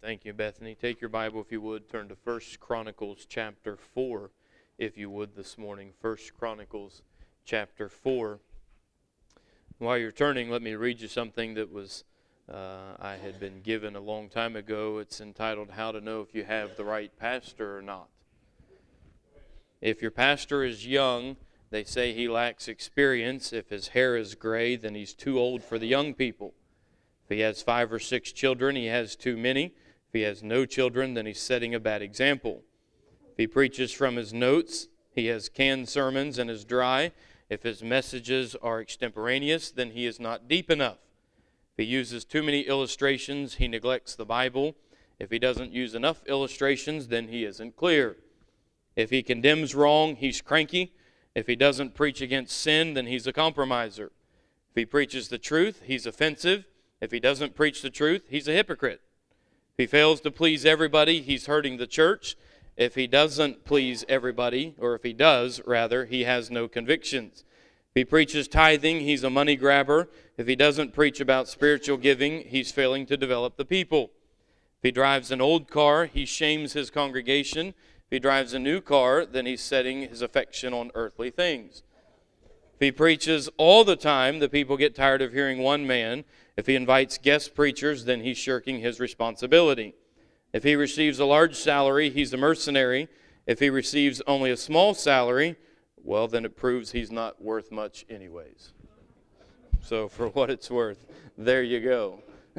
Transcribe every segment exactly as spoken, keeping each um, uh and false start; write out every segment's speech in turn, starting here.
Thank you, Bethany. Take your Bible, if you would. Turn to First Chronicles chapter four, if you would, this morning. First Chronicles chapter four. While you're turning, let me read you something that was uh, I had been given a long time ago. It's entitled, How to Know If You Have the Right Pastor or Not. If your pastor is young, they say he lacks experience. If his hair is gray, then he's too old for the young people. If he has five or six children, he has too many. If he has no children, then he's setting a bad example. If he preaches from his notes, he has canned sermons and is dry. If his messages are extemporaneous, then he is not deep enough. If he uses too many illustrations, he neglects the Bible. If he doesn't use enough illustrations, then he isn't clear. If he condemns wrong, he's cranky. If he doesn't preach against sin, then he's a compromiser. If he preaches the truth, he's offensive. If he doesn't preach the truth, he's a hypocrite. If he fails to please everybody, he's hurting the church. If he doesn't please everybody, or if he does, rather, he has no convictions. If he preaches tithing, he's a money grabber. If he doesn't preach about spiritual giving, he's failing to develop the people. If he drives an old car, he shames his congregation. If he drives a new car, then he's setting his affection on earthly things. If he preaches all the time, the people get tired of hearing one man. If he invites guest preachers, then he's shirking his responsibility. If he receives a large salary, he's a mercenary. If he receives only a small salary, well, then it proves he's not worth much anyways. So for what it's worth, there you go.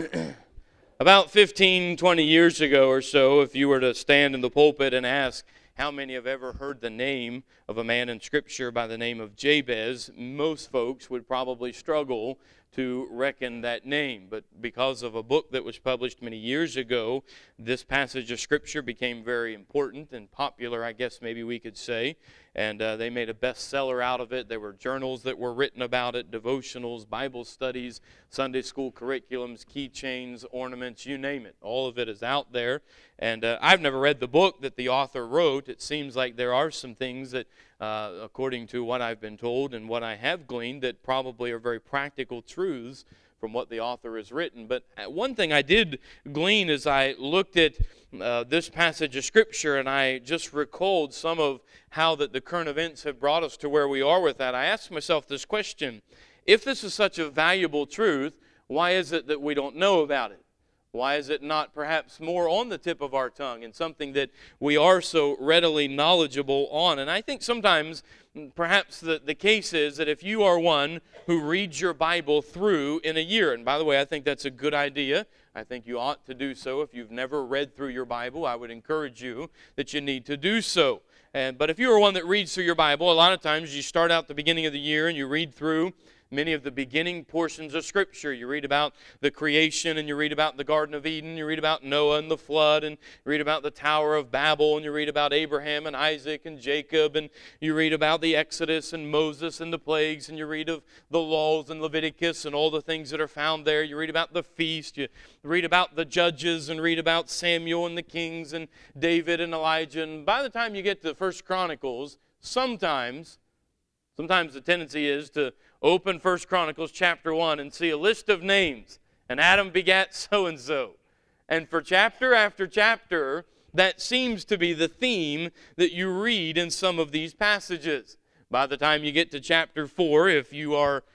About fifteen, twenty years ago or so, if you were to stand in the pulpit and ask how many have ever heard the name of a man in Scripture by the name of Jabez, most folks would probably struggle to reckon that name. But because of a book that was published many years ago, this passage of Scripture became very important and popular, I guess maybe we could say. And uh, they made a bestseller out of it. There were journals that were written about it, devotionals, Bible studies, Sunday school curriculums, keychains, ornaments, you name it. All of it is out there. And uh, I've never read the book that the author wrote. It seems like there are some things that, uh, according to what I've been told and what I have gleaned, that probably are very practical truths from what the author has written. But one thing I did glean as I looked at uh, this passage of Scripture, and I just recalled some of how that the current events have brought us to where we are with that, I asked myself this question: if this is such a valuable truth, why is it that we don't know about it? Why is it not perhaps more on the tip of our tongue and something that we are so readily knowledgeable on? And I think sometimes perhaps the, the case is that if you are one who reads your Bible through in a year, and by the way, I think that's a good idea. I think you ought to do so. If you've never read through your Bible, I would encourage you that you need to do so. And, but if you are one that reads through your Bible, a lot of times you start out the beginning of the year and you read through many of the beginning portions of Scripture. You read about the creation, and you read about the Garden of Eden, you read about Noah and the flood, and you read about the Tower of Babel, and you read about Abraham and Isaac and Jacob, and you read about the Exodus and Moses and the plagues, and you read of the laws and Leviticus and all the things that are found there. You read about the feast, you read about the judges, and read about Samuel and the kings and David and Elijah. And by the time you get to the First Chronicles, sometimes, sometimes the tendency is to open First Chronicles chapter one and see a list of names. And Adam begat so-and-so. And for chapter after chapter, that seems to be the theme that you read in some of these passages. By the time you get to chapter four, if you are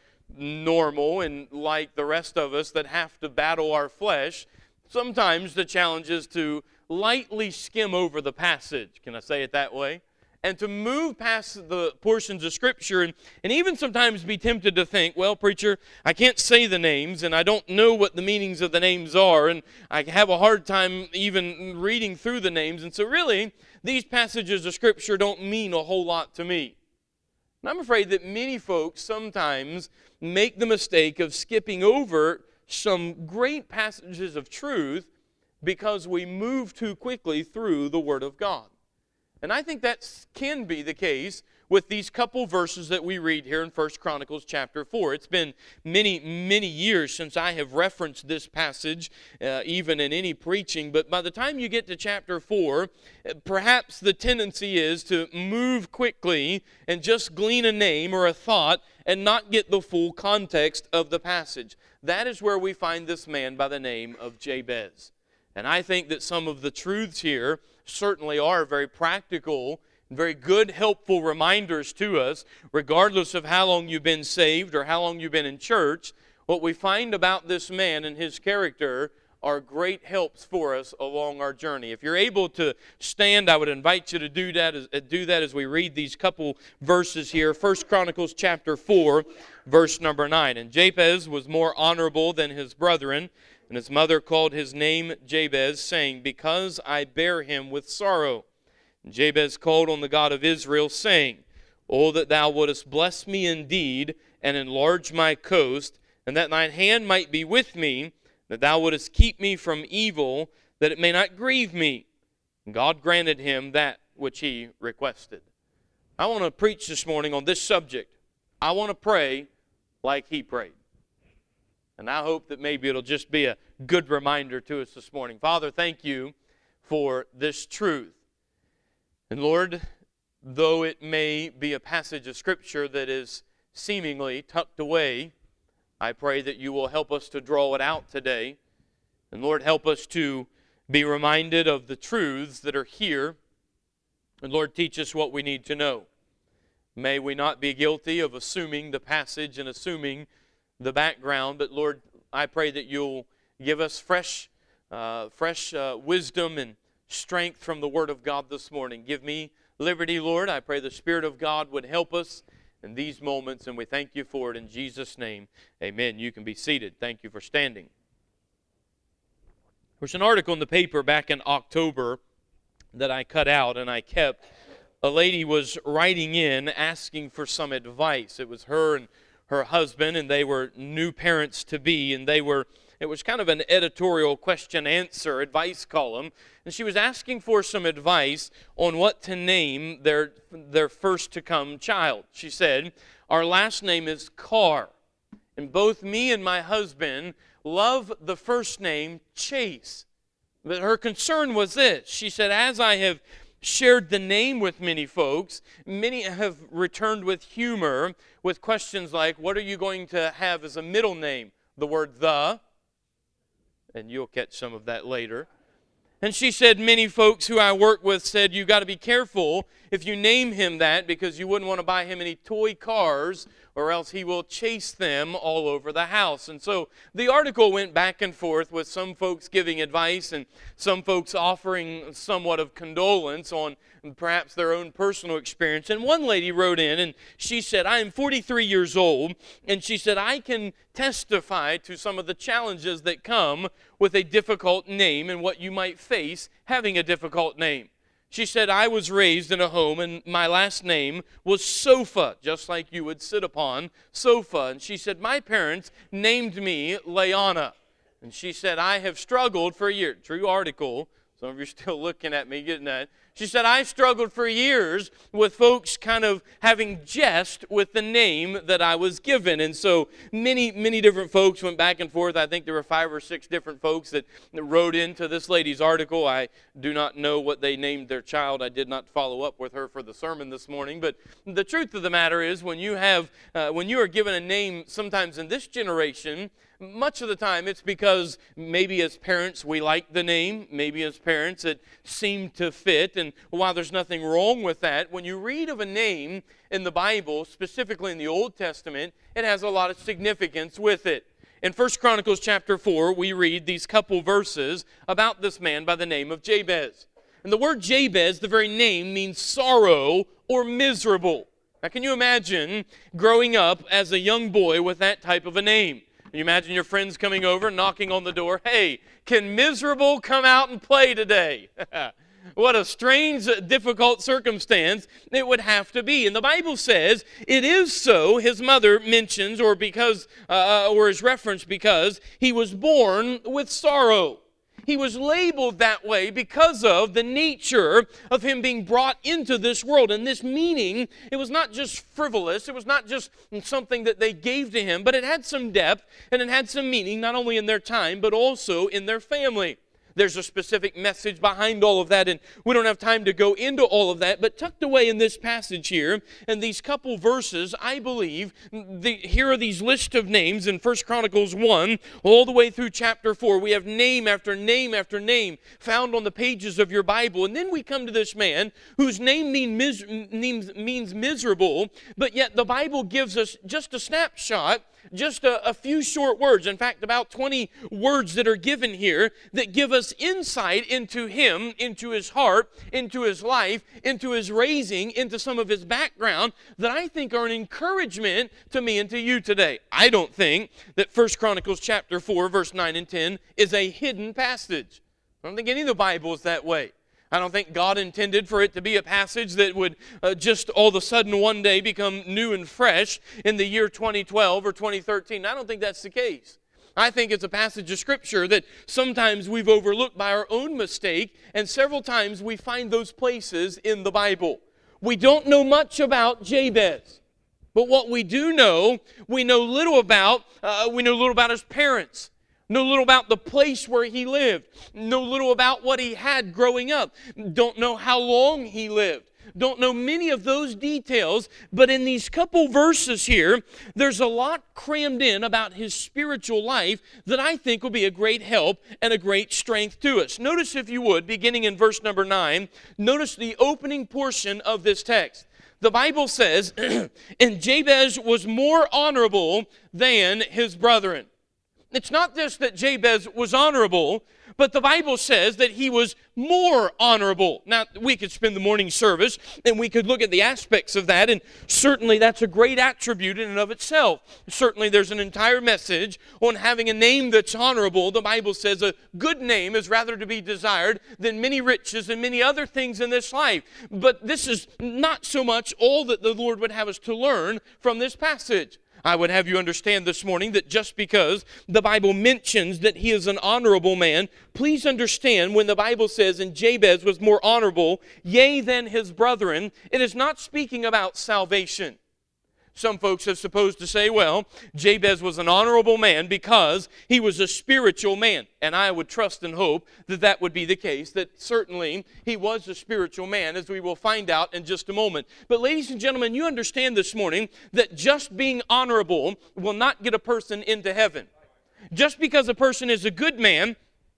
normal and like the rest of us that have to battle our flesh, sometimes the challenge is to lightly skim over the passage. Can I say it that way? And to move past the portions of Scripture and, and even sometimes be tempted to think, well, preacher, I can't say the names and I don't know what the meanings of the names are, and I have a hard time even reading through the names. And so really, these passages of Scripture don't mean a whole lot to me. And I'm afraid that many folks sometimes make the mistake of skipping over some great passages of truth because we move too quickly through the Word of God. And I think that can be the case with these couple verses that we read here in First Chronicles chapter four. It's been many, many years since I have referenced this passage, uh, even in any preaching. But by the time you get to chapter four, perhaps the tendency is to move quickly and just glean a name or a thought and not get the full context of the passage. That is where we find this man by the name of Jabez. And I think that some of the truths here certainly are very practical, very good, helpful reminders to us, regardless of how long you've been saved or how long you've been in church. What we find about this man and his character are great helps for us along our journey. If you're able to stand, I would invite you to do that as, do that as we read these couple verses here. First Chronicles chapter four, verse number nine. And Jabez was more honorable than his brethren, and his mother called his name Jabez, saying, Because I bear him with sorrow. And Jabez called on the God of Israel, saying, Oh, that thou wouldest bless me indeed, and enlarge my coast, and that thine hand might be with me, that thou wouldest keep me from evil, that it may not grieve me. And God granted him that which he requested. I want to preach this morning on this subject. I want to pray like he prayed. And I hope that maybe it'll just be a good reminder to us this morning. Father, thank you for this truth. And Lord, though it may be a passage of Scripture that is seemingly tucked away, I pray that you will help us to draw it out today. And Lord, help us to be reminded of the truths that are here. And Lord, teach us what we need to know. May we not be guilty of assuming the passage and assuming the background, but Lord, I pray that you'll give us fresh, uh, fresh uh, wisdom and strength from the Word of God this morning. Give me liberty, Lord. I pray the Spirit of God would help us in these moments, and we thank you for it in Jesus' name. Amen. You can be seated. Thank you for standing. There was an article in the paper back in October that I cut out and I kept. A lady was writing in asking for some advice. It was her and her husband, and they were new parents to be, and they were, it was kind of an editorial question-answer advice column, and she was asking for some advice on what to name their, their first-to-come child. She said, our last name is Carr, and both me and my husband love the first name Chase. But her concern was this. She said, as I have shared the name with many folks, many have returned with humor with questions like, what are you going to have as a middle name? The word the, and you'll catch some of that later. And she said many folks who I work with said, you got to be careful if you name him that, because you wouldn't want to buy him any toy cars, or else he will chase them all over the house. And so the article went back and forth with some folks giving advice and some folks offering somewhat of condolence on perhaps their own personal experience. And one lady wrote in and she said, I am forty-three years old, and she said, I can testify to some of the challenges that come with a difficult name and what you might face having a difficult name. She said, I was raised in a home and my last name was Sofa, just like you would sit upon, sofa. And she said, my parents named me Leanna. And she said, I have struggled for a year. True article. Some of you are still looking at me getting that. She said, I struggled for years with folks kind of having jest with the name that I was given. And so many, many different folks went back and forth. I think there were five or six different folks that wrote into this lady's article. I do not know what they named their child. I did not follow up with her for the sermon this morning. But the truth of the matter is, when you have, uh, when you are given a name sometimes in this generation, much of the time it's because maybe as parents we like the name, maybe as parents it seemed to fit, and while there's nothing wrong with that, when you read of a name in the Bible, specifically in the Old Testament, it has a lot of significance with it. In First Chronicles chapter four, we read these couple verses about this man by the name of Jabez. And the word Jabez, the very name, means sorrow or miserable. Now can you imagine growing up as a young boy with that type of a name? You imagine your friends coming over, knocking on the door. Hey, can miserable come out and play today? What a strange, difficult circumstance it would have to be. And the Bible says it is so. His mother mentions, or because, uh, or is referenced because he was born with sorrow. He was labeled that way because of the nature of him being brought into this world. And this meaning, it was not just frivolous, it was not just something that they gave to him, but it had some depth and it had some meaning, not only in their time, but also in their family. There's a specific message behind all of that, and we don't have time to go into all of that. But tucked away in this passage here, in these couple verses, I believe, the, here are these list of names in First Chronicles one, all the way through chapter four. We have name after name after name found on the pages of your Bible. And then we come to this man whose name mean mis- means, means miserable, but yet the Bible gives us just a snapshot, just a, a few short words. In fact, about twenty words that are given here that give us insight into him, into his heart, into his life, into his raising, into some of his background that I think are an encouragement to me and to you today. I don't think that First Chronicles chapter four, verse nine and ten is a hidden passage. I don't think any of the Bible is that way. I don't think God intended for it to be a passage that would uh, just all of a sudden one day become new and fresh in the year twenty twelve or twenty thirteen. I don't think that's the case. I think it's a passage of Scripture that sometimes we've overlooked by our own mistake, and several times we find those places in the Bible. We don't know much about Jabez, but what we do know, we know little about, uh, we know little about his parents. Know little about the place where he lived. Know little about what he had growing up. Don't know how long he lived. Don't know many of those details. But in these couple verses here, there's a lot crammed in about his spiritual life that I think will be a great help and a great strength to us. Notice, if you would, beginning in verse number nine, notice the opening portion of this text. The Bible says, and Jabez was more honorable than his brethren. It's not just that Jabez was honorable, but the Bible says that he was more honorable. Now, we could spend the morning service and we could look at the aspects of that, and certainly that's a great attribute in and of itself. Certainly there's an entire message on having a name that's honorable. The Bible says a good name is rather to be desired than many riches and many other things in this life. But this is not so much all that the Lord would have us to learn from this passage. I would have you understand this morning that just because the Bible mentions that he is an honorable man, please understand when the Bible says, and Jabez was more honorable, yea, than his brethren, it is not speaking about salvation. Some folks have supposed to say, well, Jabez was an honorable man because he was a spiritual man. And I would trust and hope that that would be the case, that certainly he was a spiritual man, as we will find out in just a moment. But ladies and gentlemen, you understand this morning that just being honorable will not get a person into heaven. Just because a person is a good man,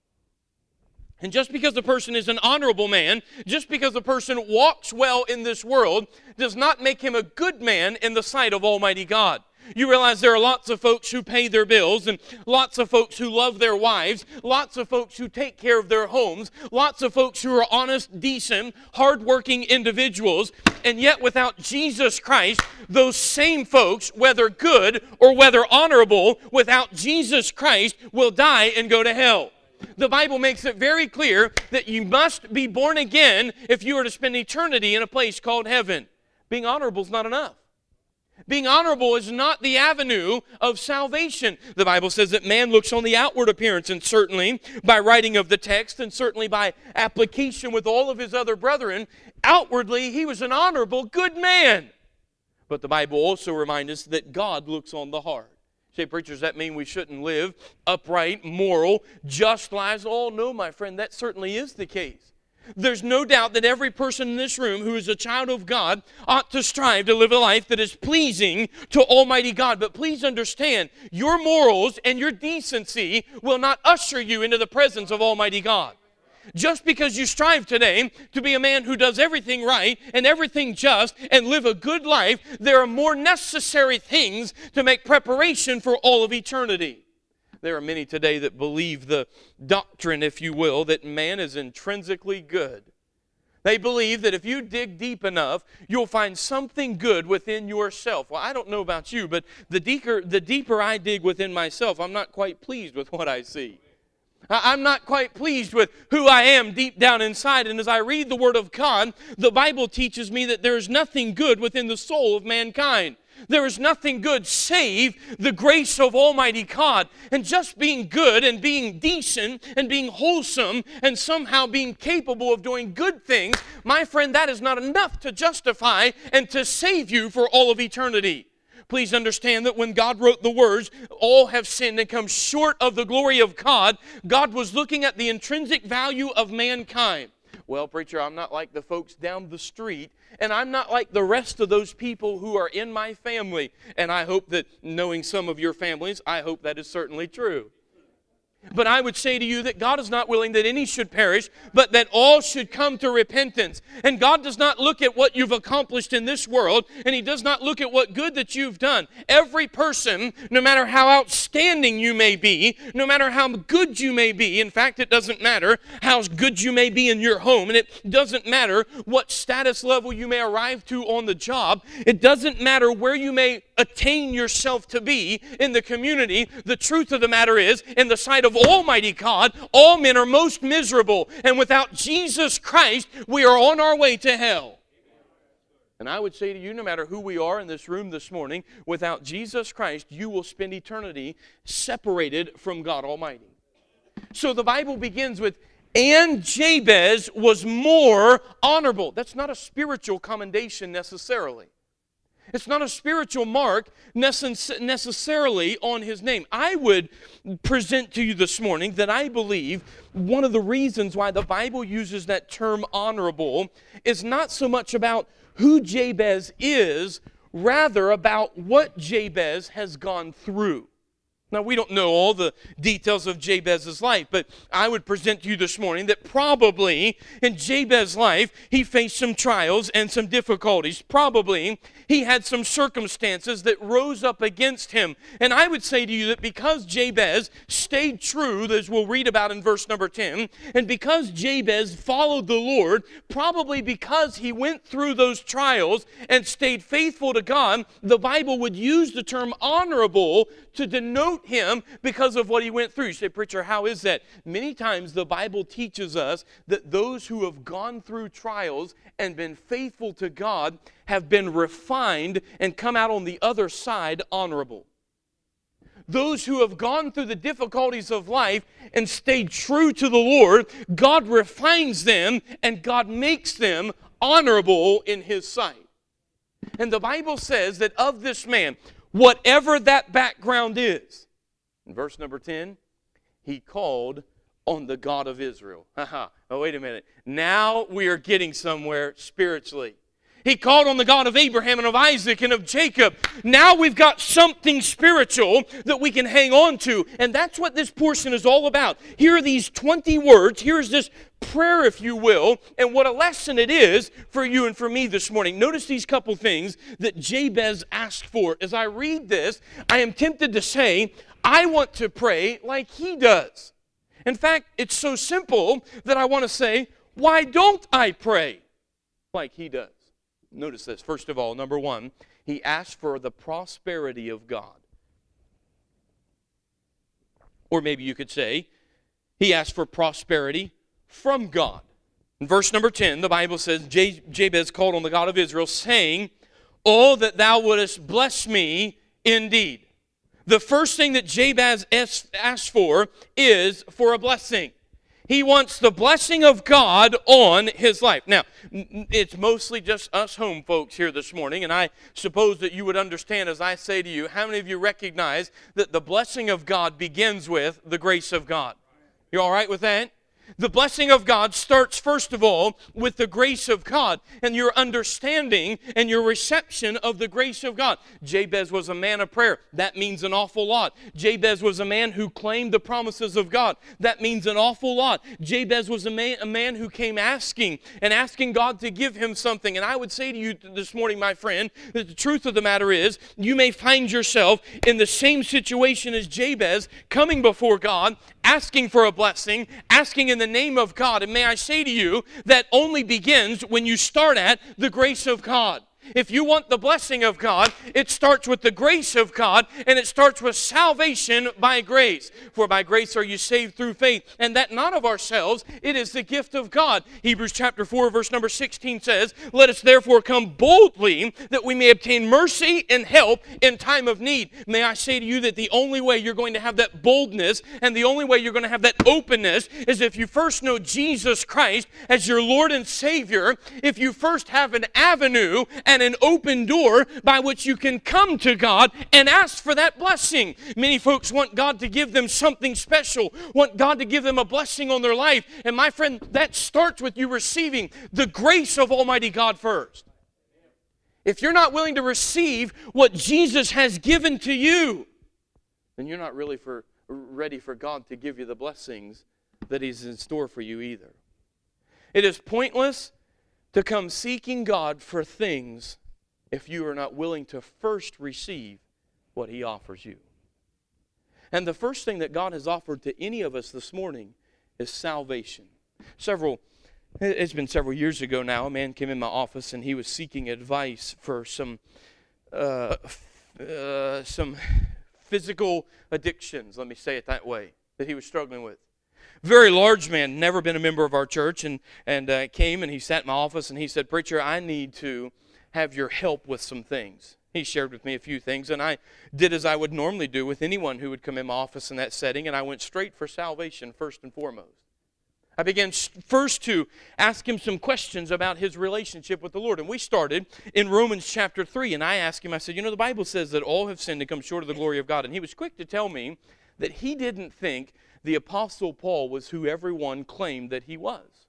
and just because a person is an honorable man, just because a person walks well in this world, does not make him a good man in the sight of Almighty God. You realize there are lots of folks who pay their bills, and lots of folks who love their wives, lots of folks who take care of their homes, lots of folks who are honest, decent, hardworking individuals, and yet without Jesus Christ, those same folks, whether good or whether honorable, without Jesus Christ will die and go to hell. The Bible makes it very clear that you must be born again if you are to spend eternity in a place called heaven. Being honorable is not enough. Being honorable is not the avenue of salvation. The Bible says that man looks on the outward appearance, and certainly by writing of the text, and certainly by application with all of his other brethren, outwardly he was an honorable, good man. But the Bible also reminds us that God looks on the heart. Say, preacher, does that mean we shouldn't live upright, moral, just lives? Oh, no, my friend, that certainly is the case. There's no doubt that every person in this room who is a child of God ought to strive to live a life that is pleasing to Almighty God. But please understand, your morals and your decency will not usher you into the presence of Almighty God. Just because you strive today to be a man who does everything right and everything just and live a good life, there are more necessary things to make preparation for all of eternity. There are many today that believe the doctrine, if you will, that man is intrinsically good. They believe that if you dig deep enough, you'll find something good within yourself. Well, I don't know about you, but the deeper, the deeper I dig within myself, I'm not quite pleased with what I see. I'm not quite pleased with who I am deep down inside. And as I read the Word of God, the Bible teaches me that there is nothing good within the soul of mankind. There is nothing good save the grace of Almighty God. And just being good and being decent and being wholesome and somehow being capable of doing good things, my friend, that is not enough to justify and to save you for all of eternity. Please understand that when God wrote the words, all have sinned and come short of the glory of God, God was looking at the intrinsic value of mankind. Well, preacher, I'm not like the folks down the street, and I'm not like the rest of those people who are in my family. And I hope that, knowing some of your families, I hope that is certainly true. But I would say to you that God is not willing that any should perish, but that all should come to repentance. And God does not look at what you've accomplished in this world, and He does not look at what good that you've done. Every person, no matter how outstanding you may be, no matter how good you may be, in fact, it doesn't matter how good you may be in your home, and it doesn't matter what status level you may arrive to on the job, it doesn't matter where you may attain yourself to be in the community. The truth of the matter is, in the sight of Almighty God, all men are most miserable, and without Jesus Christ, we are on our way to hell. And I would say to you, no matter who we are in this room this morning, without Jesus Christ, you will spend eternity separated from God Almighty. So the Bible begins with, and Jabez was more honorable. That's not a spiritual commendation necessarily. It's not a spiritual mark necessarily on his name. I would present to you this morning that I believe one of the reasons why the Bible uses that term honorable is not so much about who Jabez is, rather about what Jabez has gone through. Now, we don't know all the details of Jabez's life, but I would present to you this morning that probably in Jabez's life, he faced some trials and some difficulties. Probably he had some circumstances that rose up against him. And I would say to you that because Jabez stayed true, as we'll read about in verse number ten, and because Jabez followed the Lord, probably because he went through those trials and stayed faithful to God, the Bible would use the term honorable to denote him because of what he went through. You say, preacher, how is that? Many times the Bible teaches us that those who have gone through trials and been faithful to God have been refined and come out on the other side honorable. Those who have gone through the difficulties of life and stayed true to the Lord, God refines them and God makes them honorable in His sight. And the Bible says that of this man, whatever that background is, in verse number ten, he called on the God of Israel. Oh, wait a minute. Now we are getting somewhere spiritually. He called on the God of Abraham and of Isaac and of Jacob. Now we've got something spiritual that we can hang on to. And that's what this portion is all about. Here are these twenty words. Here's this prayer, if you will, and what a lesson it is for you and for me this morning. Notice these couple things that Jabez asked for. As I read this, I am tempted to say, I want to pray like he does. In fact, it's so simple that I want to say, why don't I pray like he does? Notice this. First of all, number one, he asked for the prosperity of God. Or maybe you could say, he asked for prosperity from God. In verse number ten, the Bible says, Jabez called on the God of Israel, saying, oh, that thou wouldest bless me indeed. The first thing that Jabez asked for is for a blessing. He wants the blessing of God on his life. Now, it's mostly just us home folks here this morning, and I suppose that you would understand as I say to you, how many of you recognize that the blessing of God begins with the grace of God? You all right with that? The blessing of God starts, first of all, with the grace of God and your understanding and your reception of the grace of God. Jabez was a man of prayer. That means an awful lot. Jabez was a man who claimed the promises of God. That means an awful lot. Jabez was a man, a man who came asking and asking God to give him something. And I would say to you this morning, my friend, that the truth of the matter is you may find yourself in the same situation as Jabez, coming before God, asking for a blessing, asking in the name of God. And may I say to you, that only begins when you start at the grace of God. If you want the blessing of God, it starts with the grace of God, and it starts with salvation by grace. For by grace are you saved through faith, and that not of ourselves, it is the gift of God. Hebrews chapter four, verse number sixteen says, let us therefore come boldly, that we may obtain mercy and help in time of need. May I say to you that the only way you're going to have that boldness, and the only way you're going to have that openness, is if you first know Jesus Christ as your Lord and Savior, if you first have an avenue and an open door by which you can come to God and ask for that blessing. Many folks want God to give them something special, want God to give them a blessing on their life. And my friend, that starts with you receiving the grace of Almighty God first. If you're not willing to receive what Jesus has given to you, then you're not really for, ready for God to give you the blessings that He's in store for you either. It is pointless to come seeking God for things if you are not willing to first receive what He offers you. And the first thing that God has offered to any of us this morning is salvation. Several, it's been several years ago now, a man came in my office and he was seeking advice for some, uh, uh, some physical addictions, let me say it that way, that he was struggling with. Very large man, never been a member of our church, and, and uh, came and he sat in my office and he said, "Preacher, I need to have your help with some things." He shared with me a few things, and I did as I would normally do with anyone who would come in my office in that setting, and I went straight for salvation first and foremost. I began first to ask him some questions about his relationship with the Lord. And we started in Romans chapter three, and I asked him, I said, "You know, the Bible says that all have sinned and come short of the glory of God." And he was quick to tell me that he didn't think the Apostle Paul was who everyone claimed that he was.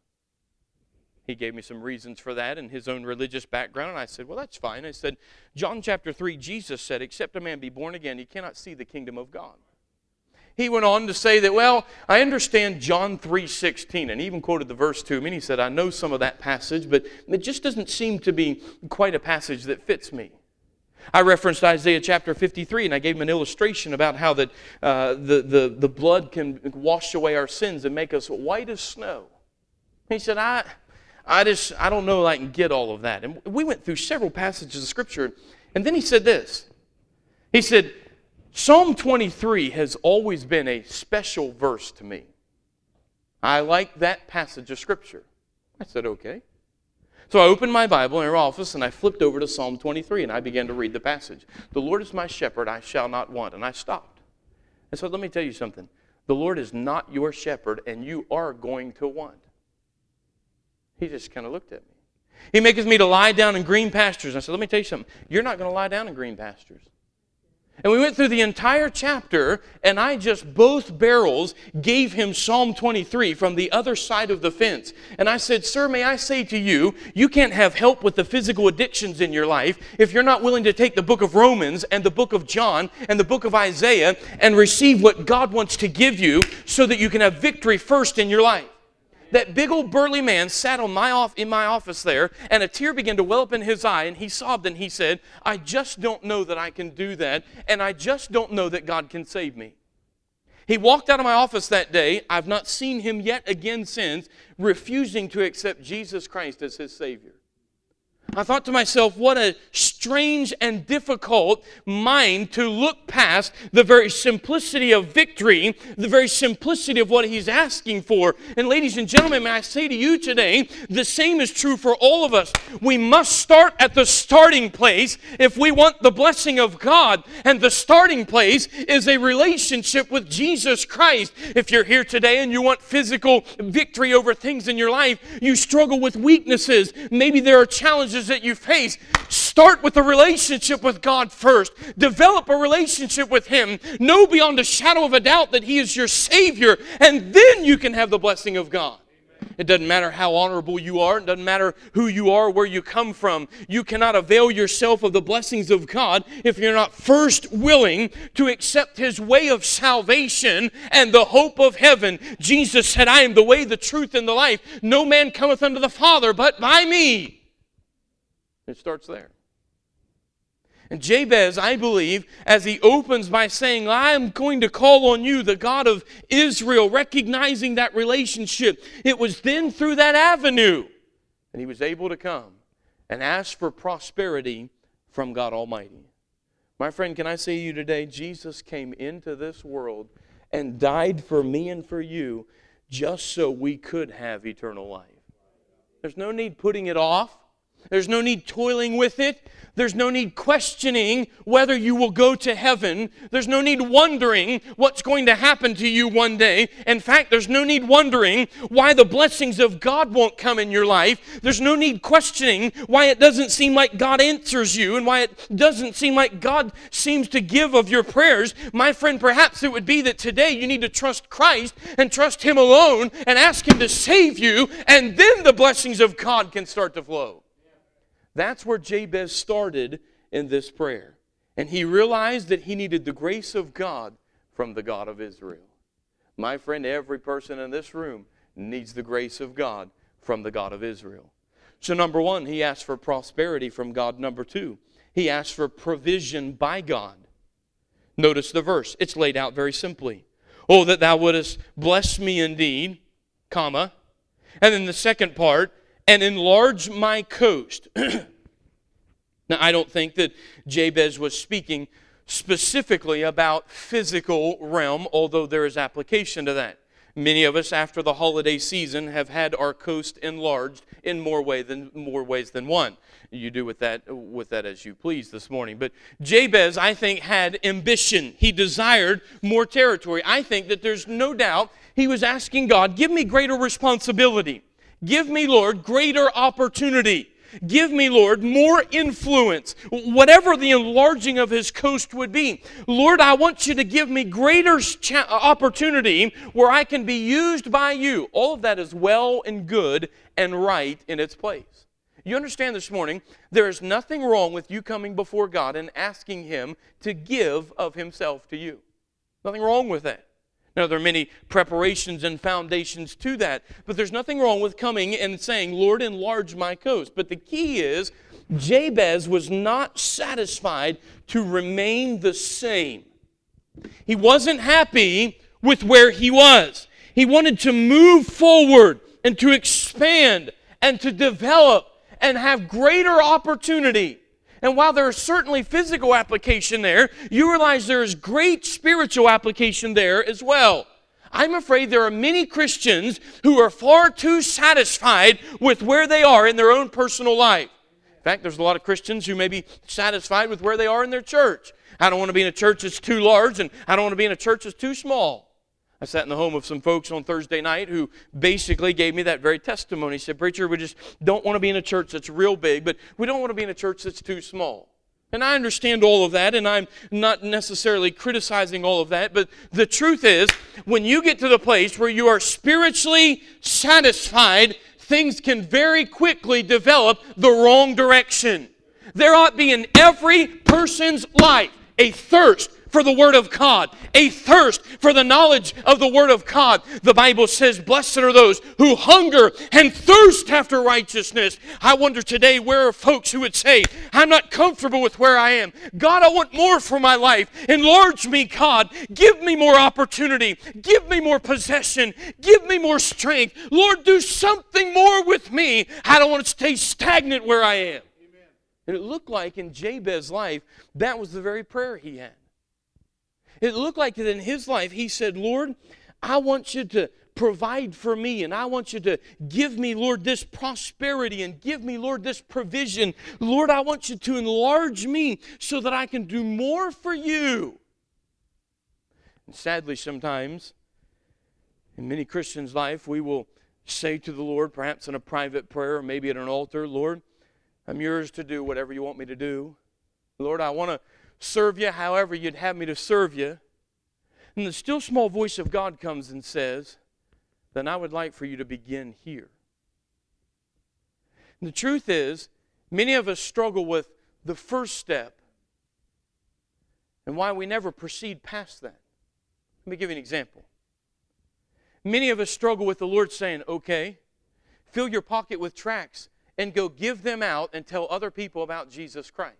He gave me some reasons for that and his own religious background, and I said, "Well, that's fine." I said, John chapter three, Jesus said, "Except a man be born again, he cannot see the kingdom of God." He went on to say that, "Well, I understand John three sixteen, and he even quoted the verse to me, and he said, "I know some of that passage, but it just doesn't seem to be quite a passage that fits me." I referenced Isaiah chapter fifty-three, and I gave him an illustration about how that uh, the, the, the blood can wash away our sins and make us white as snow. He said, I, I just, I don't know that I can get all of that. And we went through several passages of Scripture, and then he said this. He said, Psalm twenty-three has always been a special verse to me. I like that passage of Scripture. I said, okay. So I opened my Bible in our office and I flipped over to Psalm twenty-three and I began to read the passage. "The Lord is my shepherd, I shall not want." And I stopped. I said, let me tell you something. The Lord is not your shepherd and you are going to want. He just kind of looked at me. "He maketh me to lie down in green pastures." I said, let me tell you something. You're not going to lie down in green pastures. And we went through the entire chapter, and I just both barrels gave him Psalm twenty-three from the other side of the fence. And I said, "Sir, may I say to you, you can't have help with the physical addictions in your life if you're not willing to take the book of Romans and the book of John and the book of Isaiah and receive what God wants to give you so that you can have victory first in your life." That big old burly man sat on my off, in my office there, and a tear began to well up in his eye, and he sobbed and he said, "I just don't know that I can do that, and I just don't know that God can save me." He walked out of my office that day. I've not seen him yet again since, refusing to accept Jesus Christ as his Savior. I thought to myself, what a strange and difficult mind to look past the very simplicity of victory, the very simplicity of what he's asking for. And ladies and gentlemen, may I say to you today, the same is true for all of us. We must start at the starting place if we want the blessing of God. And the starting place is a relationship with Jesus Christ. If you're here today and you want physical victory over things in your life, you struggle with weaknesses, maybe there are challenges that you face, start with a relationship with God first. Develop a relationship with Him. Know beyond a shadow of a doubt that He is your Savior, and then you can have the blessing of God. It doesn't matter how honorable you are. It doesn't matter who you are, where you come from. You cannot avail yourself of the blessings of God if you're not first willing to accept His way of salvation and the hope of heaven. Jesus said, "I am the way, the truth, and the life. No man cometh unto the Father but by me." It starts there. And Jabez, I believe, as he opens by saying, "I am going to call on you, the God of Israel," recognizing that relationship, it was then through that avenue that he was able to come and ask for prosperity from God Almighty. My friend, can I say to you today, Jesus came into this world and died for me and for you just so we could have eternal life. There's no need putting it off. There's no need toiling with it. There's no need questioning whether you will go to heaven. There's no need wondering what's going to happen to you one day. In fact, there's no need wondering why the blessings of God won't come in your life. There's no need questioning why it doesn't seem like God answers you and why it doesn't seem like God seems to give of your prayers. My friend, perhaps it would be that today you need to trust Christ and trust Him alone and ask Him to save you, and then the blessings of God can start to flow. That's where Jabez started in this prayer. And he realized that he needed the grace of God from the God of Israel. My friend, every person in this room needs the grace of God from the God of Israel. So number one, he asked for prosperity from God. Number two, he asked for provision by God. Notice the verse. It's laid out very simply. Oh, that thou wouldest bless me indeed, comma. And then the second part, and enlarge my coast. Now, I don't think that Jabez was speaking specifically about physical realm, although there is application to that. Many of us, after the holiday season, have had our coast enlarged in more way than more ways than one. You do with that with that as you please this morning. But Jabez, I think, had ambition. He desired more territory. I think that there's no doubt he was asking God, give me greater responsibility. Give me, Lord, greater opportunity. Give me, Lord, more influence. Whatever the enlarging of his coast would be. Lord, I want you to give me greater cha- opportunity where I can be used by you. All of that is well and good and right in its place. You understand this morning, there is nothing wrong with you coming before God and asking Him to give of Himself to you. Nothing wrong with that. Now, there are many preparations and foundations to that, but there's nothing wrong with coming and saying, Lord, enlarge my coast. But the key is, Jabez was not satisfied to remain the same. He wasn't happy with where he was. He wanted to move forward and to expand and to develop and have greater opportunity. And while there is certainly physical application there, you realize there is great spiritual application there as well. I'm afraid there are many Christians who are far too satisfied with where they are in their own personal life. In fact, there's a lot of Christians who may be satisfied with where they are in their church. I don't want to be in a church that's too large, and I don't want to be in a church that's too small. I sat in the home of some folks on Thursday night who basically gave me that very testimony. He said, preacher, we just don't want to be in a church that's real big, but we don't want to be in a church that's too small. And I understand all of that, and I'm not necessarily criticizing all of that, but the truth is, when you get to the place where you are spiritually satisfied, things can very quickly develop the wrong direction. There ought to be in every person's life a thirst for the Word of God, a thirst for the knowledge of the Word of God. The Bible says, blessed are those who hunger and thirst after righteousness. I wonder today, where are folks who would say, I'm not comfortable with where I am. God, I want more for my life. Enlarge me, God. Give me more opportunity. Give me more possession. Give me more strength. Lord, do something more with me. I don't want to stay stagnant where I am. Amen. And it looked like in Jabez's life, that was the very prayer he had. It looked like that in his life, he said, Lord, I want you to provide for me, and I want you to give me, Lord, this prosperity, and give me, Lord, this provision. Lord, I want you to enlarge me so that I can do more for you. And sadly, sometimes, in many Christians' life, we will say to the Lord, perhaps in a private prayer, or maybe at an altar, Lord, I'm yours to do whatever you want me to do. Lord, I want to serve you however you'd have me to serve you. And the still small voice of God comes and says, then I would like for you to begin here. And the truth is, many of us struggle with the first step and why we never proceed past that. Let me give you an example. Many of us struggle with the Lord saying, okay, fill your pocket with tracts and go give them out and tell other people about Jesus Christ.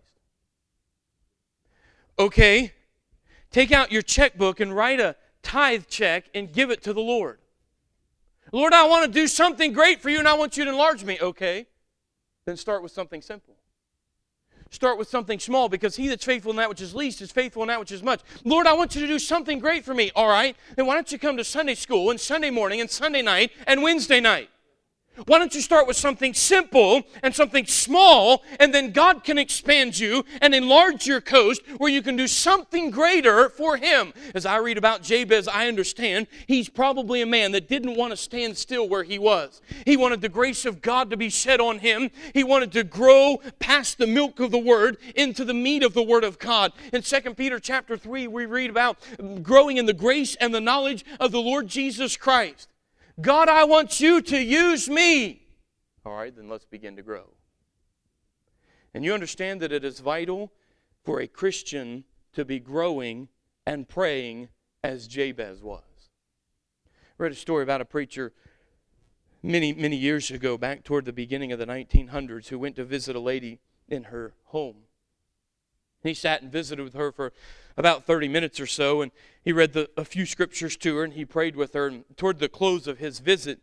Okay, take out your checkbook and write a tithe check and give it to the Lord. Lord, I want to do something great for you and I want you to enlarge me. Okay, then start with something simple. Start with something small, because he that's faithful in that which is least is faithful in that which is much. Lord, I want you to do something great for me. All right, then why don't you come to Sunday school and Sunday morning and Sunday night and Wednesday night? Why don't you start with something simple and something small, and then God can expand you and enlarge your coast where you can do something greater for Him. As I read about Jabez, I understand he's probably a man that didn't want to stand still where he was. He wanted the grace of God to be shed on him. He wanted to grow past the milk of the Word into the meat of the Word of God. In Second Peter chapter three, we read about growing in the grace and the knowledge of the Lord Jesus Christ. God, I want you to use me. All right, then let's begin to grow. And you understand that it is vital for a Christian to be growing and praying as Jabez was. I read a story about a preacher many, many years ago, back toward the beginning of the nineteen hundreds, who went to visit a lady in her home. He sat and visited with her for about thirty minutes or so, and he read the, a few scriptures to her, and he prayed with her. And toward the close of his visit,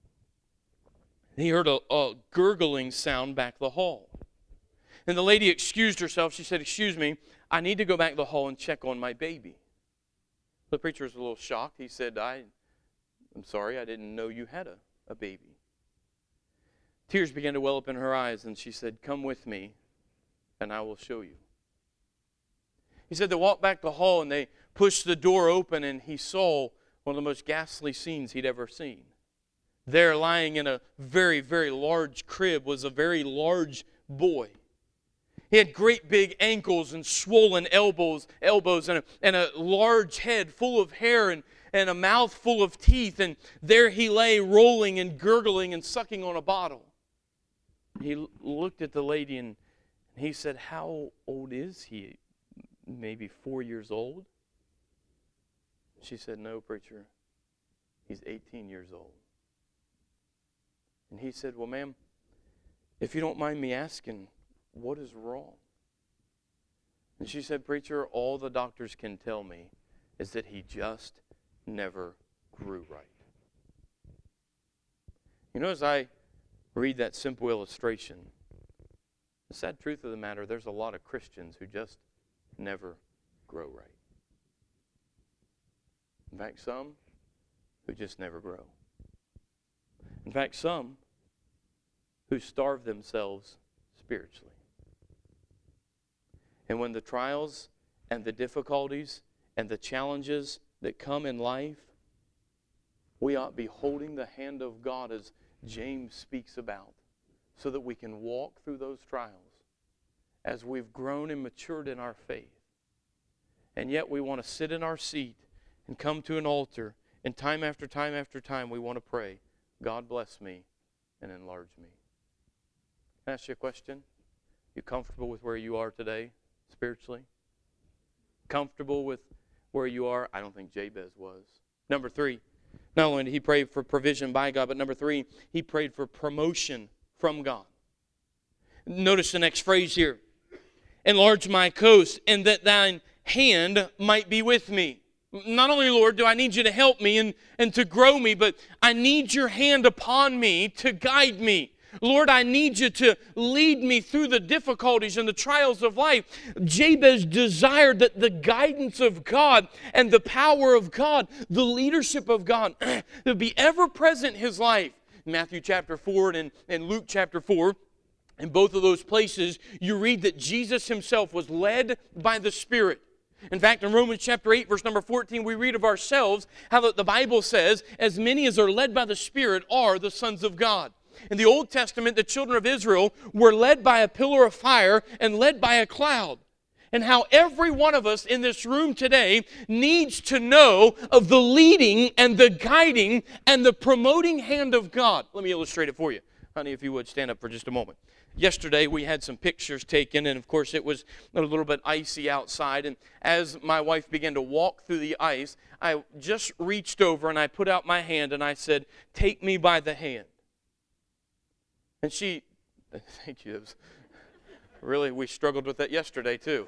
he heard a, a gurgling sound back the hall. And the lady excused herself. She said, "Excuse me, I need to go back the hall and check on my baby." The preacher was a little shocked. He said, I, I'm sorry, I didn't know you had a, a baby. Tears began to well up in her eyes, and she said, "Come with me, and I will show you." He said they walked back the hall and they pushed the door open, and he saw one of the most ghastly scenes he'd ever seen. There, lying in a very, very large crib, was a very large boy. He had great big ankles and swollen elbows, elbows and, a, and a large head full of hair and, and a mouth full of teeth. And there he lay rolling and gurgling and sucking on a bottle. He looked at the lady and he said, "How old is he? Maybe four years old?" She said, "No, preacher, he's eighteen years old." And he said, "Well, ma'am, if you don't mind me asking, what is wrong?" And she said, "Preacher, all the doctors can tell me is that he just never grew right." You know, as I read that simple illustration, the sad truth of the matter, there's a lot of Christians who just never grow right. In fact, some who just never grow. In fact, some who starve themselves spiritually. And when the trials and the difficulties and the challenges that come in life, we ought to be holding the hand of God, as James speaks about, so that we can walk through those trials as we've grown and matured in our faith. And yet we want to sit in our seat and come to an altar, and time after time after time we want to pray, "God bless me and enlarge me." Can I ask you a question? You comfortable with where you are today spiritually? Comfortable with where you are? I don't think Jabez was. Number three, not only did he pray for provision by God, but number three, he prayed for promotion from God. Notice the next phrase here. "Enlarge my coast, and that thine hand might be with me." Not only, Lord, do I need you to help me and, and to grow me, but I need your hand upon me to guide me. Lord, I need you to lead me through the difficulties and the trials of life. Jabez desired that the guidance of God and the power of God, the leadership of God, would be ever present in his life. In Matthew chapter four and in, in Luke chapter four, in both of those places, you read that Jesus himself was led by the Spirit. In fact, in Romans chapter eight, verse number fourteen, we read of ourselves how the Bible says, "As many as are led by the Spirit are the sons of God." In the Old Testament, the children of Israel were led by a pillar of fire and led by a cloud. And how every one of us in this room today needs to know of the leading and the guiding and the promoting hand of God. Let me illustrate it for you. Honey, if you would, stand up for just a moment. Yesterday, we had some pictures taken, and of course, it was a little bit icy outside. And as my wife began to walk through the ice, I just reached over and I put out my hand and I said, "Take me by the hand." And she, thank you. It was, really, we struggled with that yesterday, too.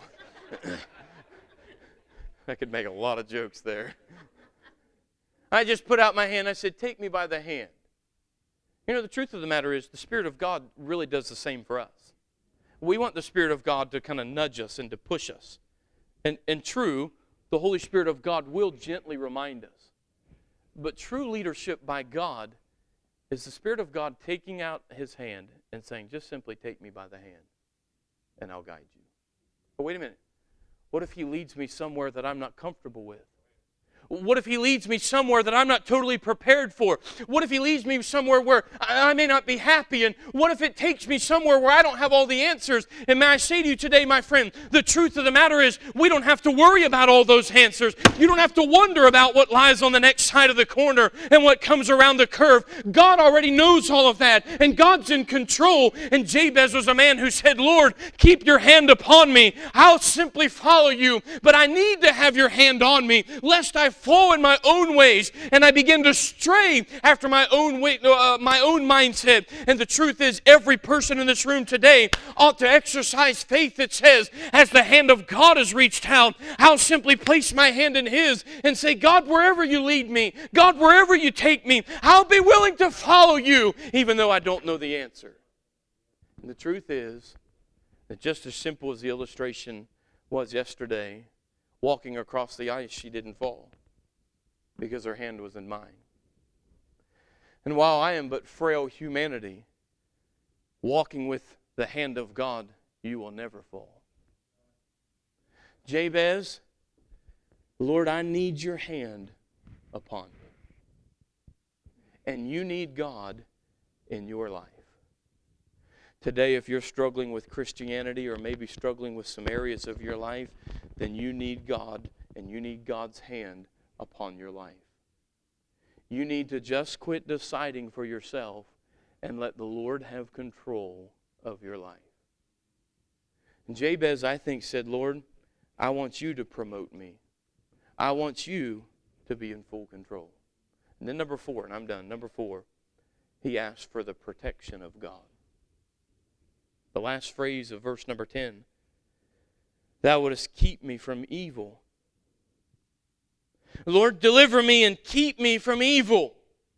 I could make a lot of jokes there. I just put out my hand. I said, "Take me by the hand." You know, the truth of the matter is the Spirit of God really does the same for us. We want the Spirit of God to kind of nudge us and to push us. And, and true, the Holy Spirit of God will gently remind us. But true leadership by God is the Spirit of God taking out His hand and saying, just simply take me by the hand and I'll guide you. But wait a minute. What if He leads me somewhere that I'm not comfortable with? What if He leads me somewhere that I'm not totally prepared for? What if He leads me somewhere where I may not be happy? And what if it takes me somewhere where I don't have all the answers? And may I say to you today, my friend, the truth of the matter is we don't have to worry about all those answers. You don't have to wonder about what lies on the next side of the corner and what comes around the curve. God already knows all of that, and God's in control. And Jabez was a man who said, Lord, keep your hand upon me. I'll simply follow you, but I need to have your hand on me, lest I fall in my own ways and I begin to stray after my own way, uh, my own mindset. And the truth is, every person in this room today ought to exercise faith that says, as the hand of God has reached out, I'll simply place my hand in His and say, God, wherever you lead me, God, wherever you take me, I'll be willing to follow you, even though I don't know the answer. And the truth is that just as simple as the illustration was yesterday, walking across the ice, she didn't fall, because her hand was in mine. And while I am but frail humanity, walking with the hand of God, you will never fall. Jabez, Lord, I need your hand upon me. And you need God in your life. Today, if you're struggling with Christianity or maybe struggling with some areas of your life, then you need God and you need God's hand upon your life. You need to just quit deciding for yourself and let the Lord have control of your life. And Jabez, I think, said, Lord, I want you to promote me. I want you to be in full control. And then number four, and I'm done. Number four, he asked for the protection of God. The last phrase of verse number ten, thou wouldest keep me from evil. Lord, deliver me and keep me from evil.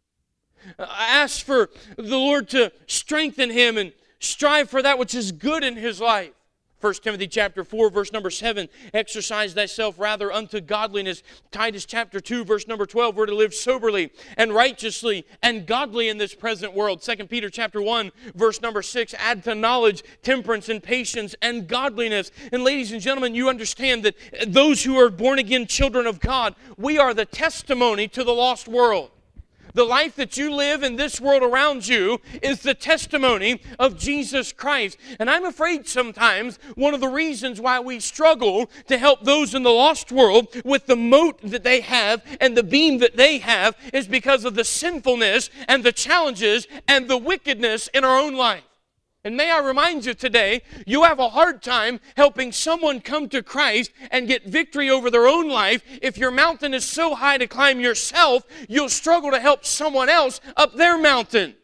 I ask for the Lord to strengthen him and strive for that which is good in his life. First Timothy chapter four, verse number seven, exercise thyself rather unto godliness. Titus chapter two, verse number twelve, we're to live soberly and righteously and godly in this present world. Second Peter chapter one, verse number six, add to knowledge, temperance, and patience, and godliness. And ladies and gentlemen, you understand that those who are born-again children of God, we are the testimony to the lost world. The life that you live in this world around you is the testimony of Jesus Christ. And I'm afraid sometimes one of the reasons why we struggle to help those in the lost world with the mote that they have and the beam that they have is because of the sinfulness and the challenges and the wickedness in our own life. And may I remind you today, you have a hard time helping someone come to Christ and get victory over their own life. If your mountain is so high to climb yourself, you'll struggle to help someone else up their mountain.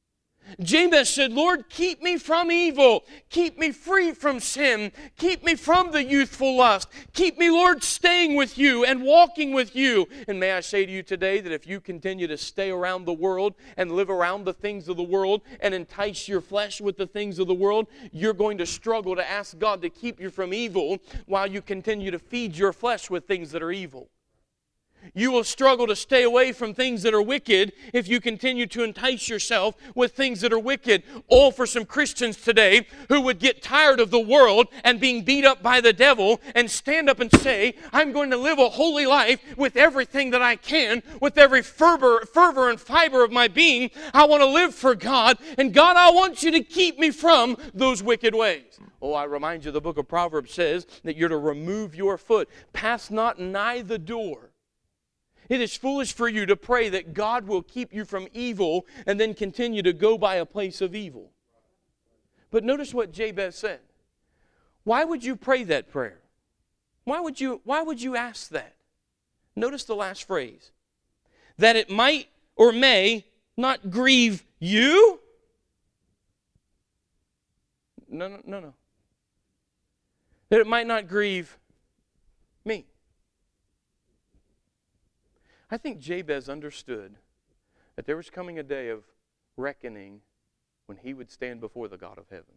Jabez said, Lord, keep me from evil. Keep me free from sin. Keep me from the youthful lust. Keep me, Lord, staying with you and walking with you. And may I say to you today that if you continue to stay around the world and live around the things of the world and entice your flesh with the things of the world, you're going to struggle to ask God to keep you from evil while you continue to feed your flesh with things that are evil. You will struggle to stay away from things that are wicked if you continue to entice yourself with things that are wicked. All for some Christians today who would get tired of the world and being beat up by the devil and stand up and say, I'm going to live a holy life with everything that I can, with every fervor, fervor and fiber of my being. I want to live for God, and God, I want you to keep me from those wicked ways. Oh, I remind you, the book of Proverbs says that you're to remove your foot. Pass not nigh the door. It is foolish for you to pray that God will keep you from evil and then continue to go by a place of evil. But notice what Jabez said. Why would you pray that prayer? Why would you, why would you ask that? Notice the last phrase. That it might or may not grieve you? No, no, no, no. That it might not grieve me. I think Jabez understood that there was coming a day of reckoning when he would stand before the God of heaven.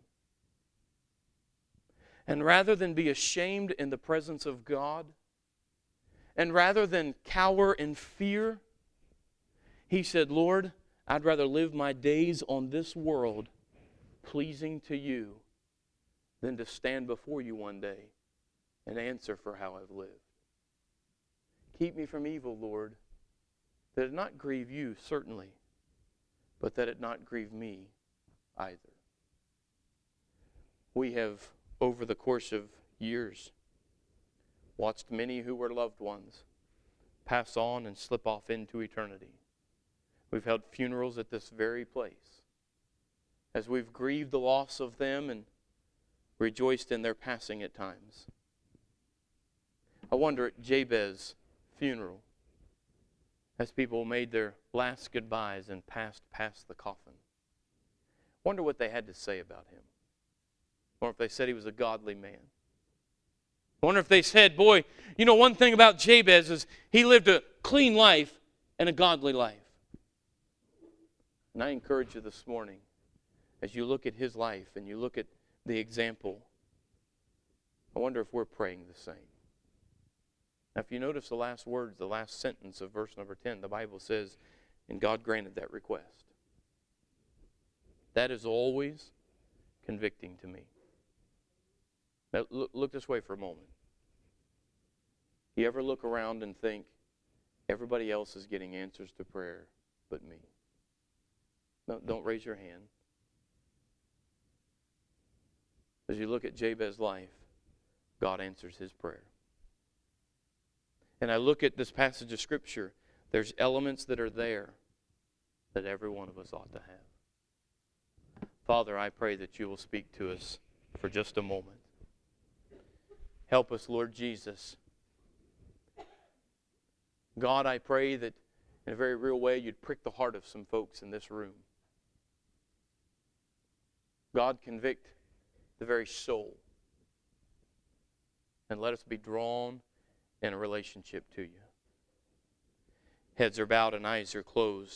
And rather than be ashamed in the presence of God, and rather than cower in fear, he said, Lord, I'd rather live my days on this world pleasing to you than to stand before you one day and answer for how I've lived. Keep me from evil, Lord, that it not grieve you, certainly, but that it not grieve me either. We have, over the course of years, watched many who were loved ones pass on and slip off into eternity. We've held funerals at this very place as we've grieved the loss of them and rejoiced in their passing at times. I wonder at Jabez's funeral, as people made their last goodbyes and passed past the coffin, wonder what they had to say about him. I wonder if they said he was a godly man. I wonder if they said, boy, you know, one thing about Jabez is he lived a clean life and a godly life. And I encourage you this morning, as you look at his life and you look at the example, I wonder if we're praying the same. Now, if you notice the last words, the last sentence of verse number ten, the Bible says, and God granted that request. That is always convicting to me. Now, look, look this way for a moment. You ever look around and think, everybody else is getting answers to prayer but me? No, don't raise your hand. As you look at Jabez's life, God answers his prayer. And I look at this passage of Scripture, there's elements that are there that every one of us ought to have. Father, I pray that you will speak to us for just a moment. Help us, Lord Jesus. God, I pray that in a very real way you'd prick the heart of some folks in this room. God, convict the very soul. And let us be drawn in a relationship to you. Heads are bowed and eyes are closed.